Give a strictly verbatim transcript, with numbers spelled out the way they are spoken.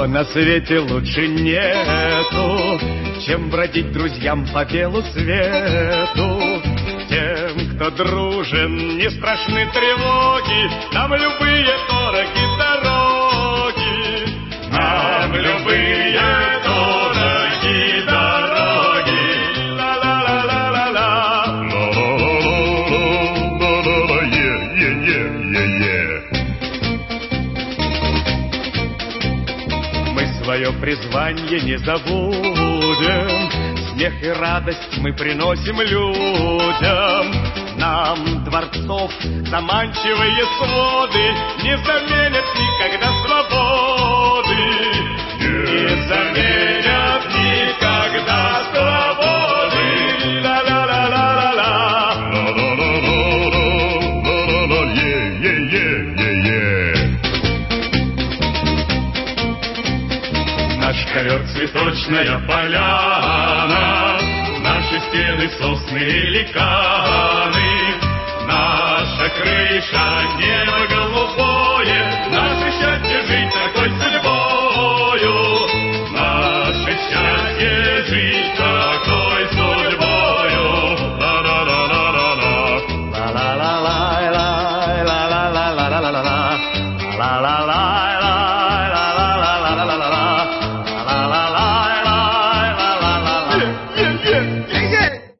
Ничего на свете лучше нету, чем бродить друзьям по белу свету. Тем, кто дружен, не страшны тревоги, нам любые дороги дороги, нам любые дороги дороги. Ла-ла-ла-ла-ла-ла, ла-ла-ла-ла-ла-ла, е-е-е-е-е. Мы свое призвание не забудем, смех и радость мы приносим людям. Нам дворцов заманчивые своды не заменят никогда свободы, не заменят никогда свободы. Ла-ла-ла-ла-ла-ла, ла-ла-ла-ла-ла-ла-ла, е-е-е-е-е. Наш ковер цветочная поляна, наши стены сосны и ликаны, наша крыша небо голубое, наше счастье жить такой судьбою, наше счастье жить такой судьбою. Ла-ла-ла-ла-ла-ла, ла-ла-ла-ла-ла-ла-ла-ла-ла-ла-ла-ла-ла.